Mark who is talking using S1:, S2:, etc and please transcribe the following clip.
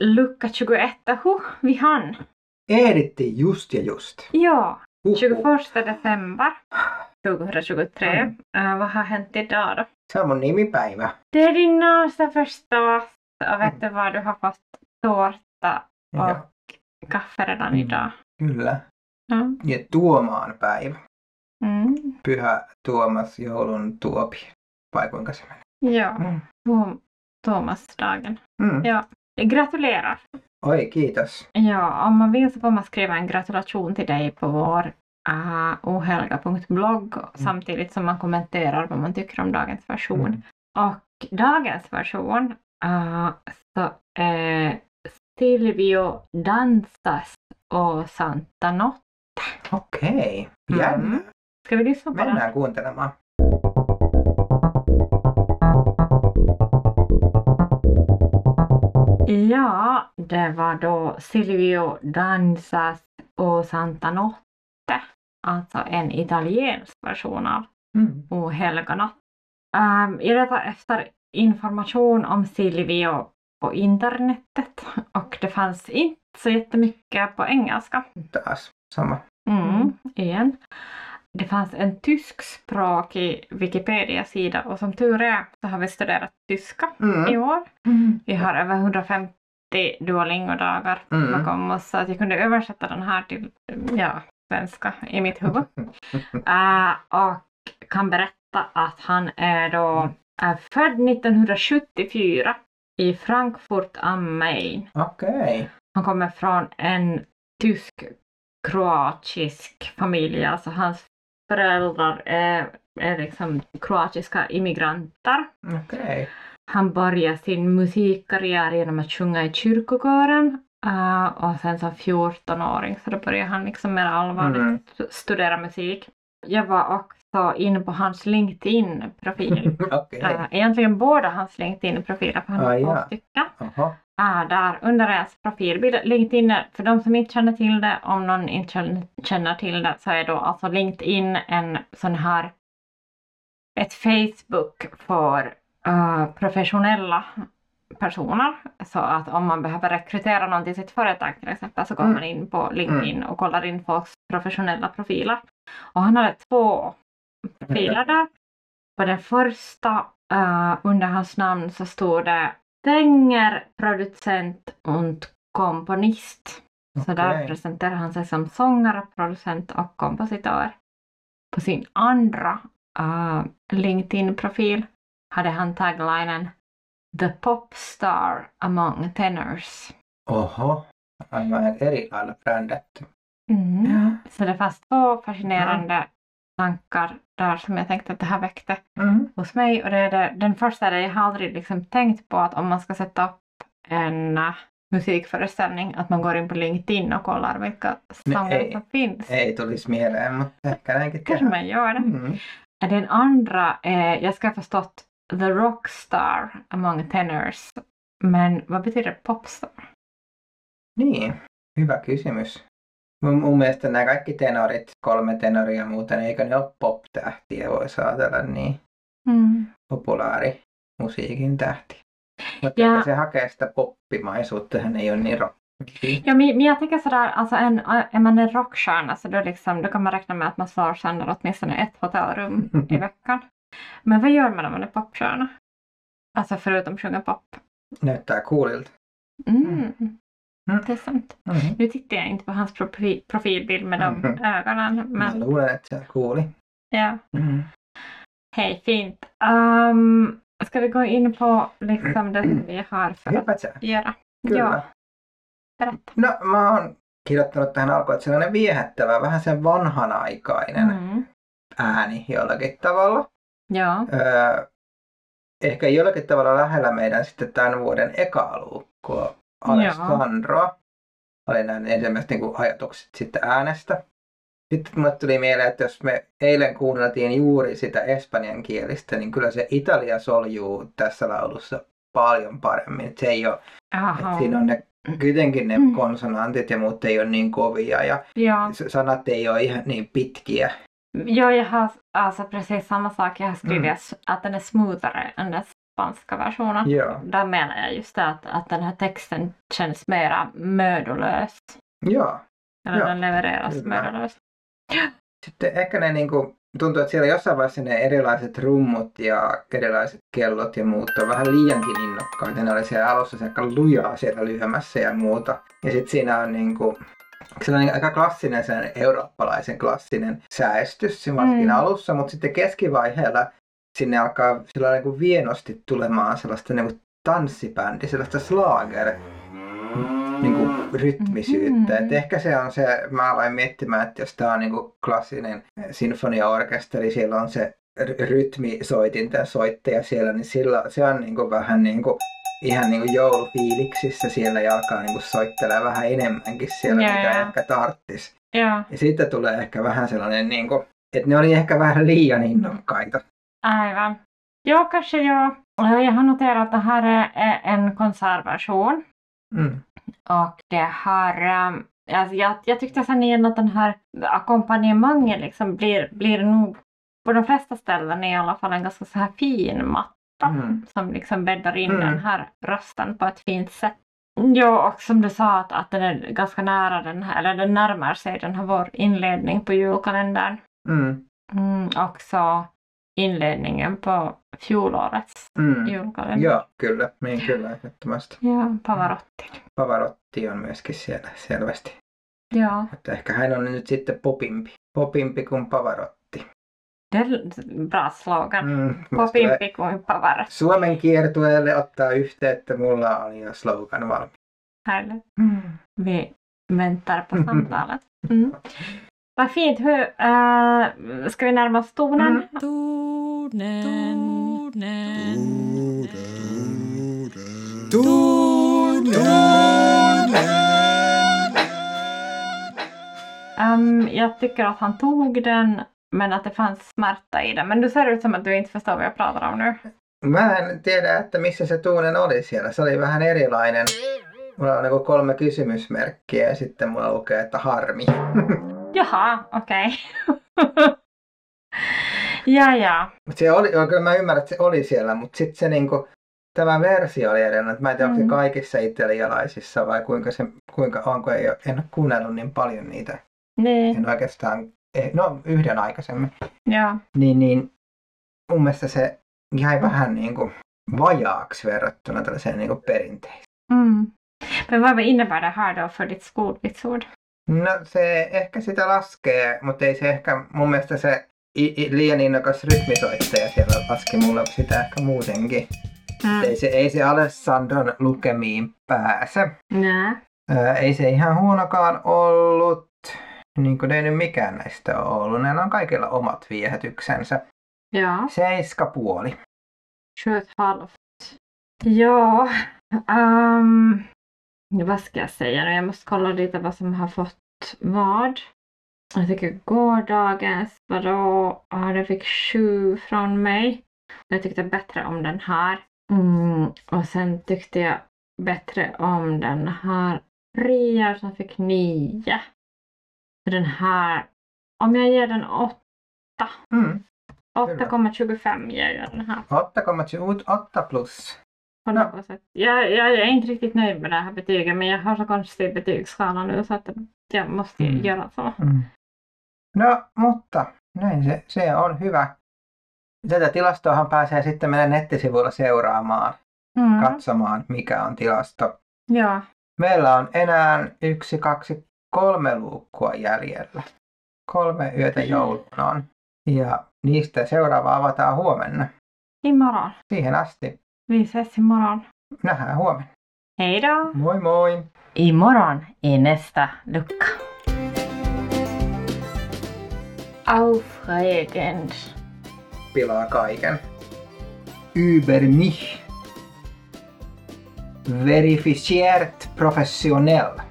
S1: lucka 21. Vi hann.
S2: Ehdittiin just ja just.
S1: Ja, 21 december 2023. Vad har hänt idag då?
S2: Se on mun nimipäivä.
S1: Det är din namnsdag förstås. Och vet du vad, du har fått tårta och
S2: Ja,
S1: kaffe redan idag.
S2: kyllä.
S1: Ja.
S2: Ja Tuomaan päivä.
S1: Mm.
S2: Pyhä Tuomas joulun tuopi. Vai kuinka se menee?
S1: Ja, Thomasdagen.
S2: Mm.
S1: Ja, gratulerar.
S2: Oi, kiitos.
S1: Ja, om man vill så får man skriva en gratulation till dig på vår ohelga.blogg samtidigt som man kommenterar vad man tycker om dagens version.
S2: Mm.
S1: Och dagens version så är Silvio Dansas och Santa Notte.
S2: Okei, jännä.
S1: Ska vi lyssna på den?
S2: Mennään kuuntelemaan.
S1: Ja, det var då Silvio Dansas och Santa Notte. Alltså en italiensk version av O helga natt. Jag letar efter information om Silvio på internetet och det fanns inte så jättemycket på engelska.
S2: Taas, sama.
S1: Igen. Det fanns en tyskspråkig Wikipedia-sida och som tur är så har vi studerat tyska i år. Vi har över 150 Duolingo-dagar bakom oss så att jag kunde översätta den här till svenska i mitt huvud. Och kan berätta att han är då född 1974 i Frankfurt am Main.
S2: Okej.
S1: Han kommer från en tysk-kroatisk familj, alltså hans föräldrar är liksom kroatiska immigranter.
S2: Okej.
S1: Han började sin musikkarriär genom att sjunga i kyrkokören och sen som 14-åring så då började han liksom mer allvarligt studera musik. Jag var också inne på hans LinkedIn-profil.
S2: Okej.
S1: Egentligen båda hans LinkedIn-profiler för han har 2 stycken. Där under ens profilbild. LinkedIn, för de som inte känner till det, om någon inte känner till det så är då alltså LinkedIn en sån här ett Facebook för professionella personer. Så att om man behöver rekrytera någon till sitt företag till exempel så går man in på LinkedIn och kollar in folks professionella profiler. Och han hade 2 profiler där. På den första under hans namn så stod det Sänger, producent och komponist. Så där presenterar han sig som sångare, producent och kompositör. På sin andra LinkedIn-profil hade han taglinen The Popstar Among Tenors.
S2: Oho, aivan eri lailla brändätty.
S1: Så det fanns 2 fascinerande tankar där som jag tänkte att det här väckte hos mig. Och det är den första där jag har aldrig liksom tänkt på att om man ska sätta upp en musikföreställning att man går in på LinkedIn och kollar vilka sånger som finns.
S2: Ei tulisi mieleen, mutta ehkä näinkin
S1: kanske man gör det. Den andra är, jag ska ha förstått The Rockstar Among Tenors. Men vad betyder popstar?
S2: Niin, hyvä kysymys. Mun mielestä nämä kaikki tenorit, 3 tenoria ja muuten, eikö ne ole pop-tähtiä, voisi ajatella niin populaari musiikin tähti. Mutta ehkä se hakee sitä poppimaisuutta, hän ei ole niin rock.
S1: Ja, men jag tänker sådär, alltså är man en rockstjärna så då kan man räkna med att man slår sönder åtminstone ett hotellrum i veckan. Men vad gör man när man är popstjärna? Alltså förutom sjunga pop.
S2: Näyttää coolilta.
S1: Det är sant. Nu tittar jag inte på hans profilbild med de ögonen. Men...
S2: Jag luulen, että se on cooli.
S1: Ja. Hej, fint. Ska vi gå in på liksom det vi har för att göra?
S2: Kyllä.
S1: Ja. Berätta.
S2: No, mä oon kirjoittanut tähän alkuun, että sellainen viehättävä, vähän sen vanhanaikainen ääni jollakin tavalla.
S1: Joo.
S2: Ehkä jollakin tavalla lähellä meidän sitten tämän vuoden ekaa luukkua. Alessandroa. Oli näin ensimmäiset niin kuin ajatukset sitten äänestä. Sitten mulle tuli mieleen, että jos me eilen kuunneltiin juuri sitä espanjankielistä, niin kyllä se Italia soljuu tässä laulussa paljon paremmin. Että se ei ole, että siinä on ne, kuitenkin ne konsonantit ja muut ei ole niin kovia ja sanat ei ole ihan niin pitkiä.
S1: Ja, jag har alltså precis samma sak. Jag har skrivit att den är smoothare än spanska versionen.
S2: Ja.
S1: Där menar jag just det att den här texten känns mera mödolös.
S2: Ja.
S1: Eller den levereras mödolöst.
S2: Sitten ehkä ne niinku, tuntuu, että siellä jossain vaiheessa ne erilaiset rummut ja erilaiset kellot ja muut on vähän liiankin innokkaita. Ne oli siellä alussa aika lujaa siellä lyömässä ja muuta. Ja sitten siinä on niinku sellainen aika klassinen, sellainen eurooppalaisen klassinen säestys varsinkin alussa, mutta sitten keskivaiheella sinne alkaa sellainen niin kuin vienosti tulemaan sellaista niin kuin tanssibändi, sellaista slager niin kuin rytmisyyttä. Et ehkä se on se, mä aloin miettimään, että jos tää on niin kuin klassinen sinfoniaorkesteri, siellä on se rytmisoitinten soittaja siellä, niin se on niin kuin vähän niin kuin ihan niin kuin joulufiiliksissä siellä ja alkaa niin kuin soittelemaan vähän enemmänkin siellä, mitä ehkä tarttis. Ja sitten tulee ehkä vähän sellainen, niin kuin, että ne oli ehkä vähän liian innokkaita.
S1: Aivan. Jo, kanske jag har noterat att det här är en konsertversion. Och det har, jag tyckte sen igen att den här ackompanjemangen liksom blir nog på de flesta ställen i alla fall en ganska så här fin matta som liksom bäddar in den här rösten på ett fint sätt. Ja, och som du sa att den är ganska nära den här, eller den närmar sig den här vår inledning på julkalendern. Också inledningen på fjolårets julkalender.
S2: Joo, kyllä. Niin kyllä, ehdottomasti.
S1: Joo, Pavarotti.
S2: Pavarotti on myöskin siellä selvästi.
S1: Joo.
S2: Että ehkä hän on nyt sitten popimpi kuin Pavarotti.
S1: Det är bra slogan. Popimpi kuin Pavarotti.
S2: Suomen kiertueelle ottaa yhteyttä, mulla on jo slogan valmis.
S1: Härligt. Vi väntar på samtalet. Vad fint. Ska vi närma oss tonen? Jag tycker att han tog den, men att det fanns smärta i den. Men du ser ut som att du inte förstår vad jag pratar om nu.
S2: Mä en tiedä, että missä se tuunen oli siellä. Se oli vähän erilainen. Mulla on niinku 3 kysymysmerkkiä ja sitten mulla lukee, että harmi.
S1: Jaha, okei. Ja.
S2: Se oli, kyllä mä ymmärrän, että se oli siellä, mutta sitten se niinku, tämä versio oli erilainen. Mä en tiedä, onko se kaikissa italialaisissa vai kuinka onko, en ole kuunnellut niin paljon niitä.
S1: Niin.
S2: En oikeastaan, yhden aikaisemmin.
S1: Ja.
S2: Niin mun mielestä se jäi vähän niinku vajaaksi verrattuna tällaiseen niinku perinteiseen.
S1: Men vad innebär det här då för ditt skolvitsord?
S2: No se ehkä sitä laskee, mutta ei se ehkä, mun mielestä se liian innokas rytmisoittaja siellä laski mulle sitä ehkä muutenkin. Ei se Alessandron lukemiin pääse. Ei se ihan huonokaan ollut, niin kuin ei nyt mikään näistä ole ollut. Näillä on kaikilla omat viehätyksensä.
S1: Ja.
S2: 7,5.
S1: 7,5. Ja. Vad ska jag säga nu? Jag måste kolla lite vad som har fått vad. Jag tycker gårdagens det fick 7 från mig. Jag tyckte bättre om den här. Och sen tyckte jag bättre om den här Riar som fick 9. Den här, om jag ger den 8. 8,25 ger jag den här.
S2: 8,28 plus.
S1: På något sätt. Jag är inte riktigt nöjd med det här betyget, men jag har så konstig betygsskala nu så att jag måste göra så.
S2: No, mutta näin se on hyvä. Tätä tilastoahan pääsee sitten meidän nettisivuilla seuraamaan, katsomaan mikä on tilasto.
S1: Joo.
S2: Meillä on enää 1, 2, 3 luukkua jäljellä. 3 yötä jouluun on. Ja niistä seuraava avataan huomenna.
S1: Imorgon.
S2: Siihen asti.
S1: Vi ses imorgon.
S2: Nähdään huomenna.
S1: Hej då.
S2: Moi moi.
S1: Imorgon är nästa lucka. Aufregend.
S2: Pilaa kaiken. Über mich. Verifiziert professionell.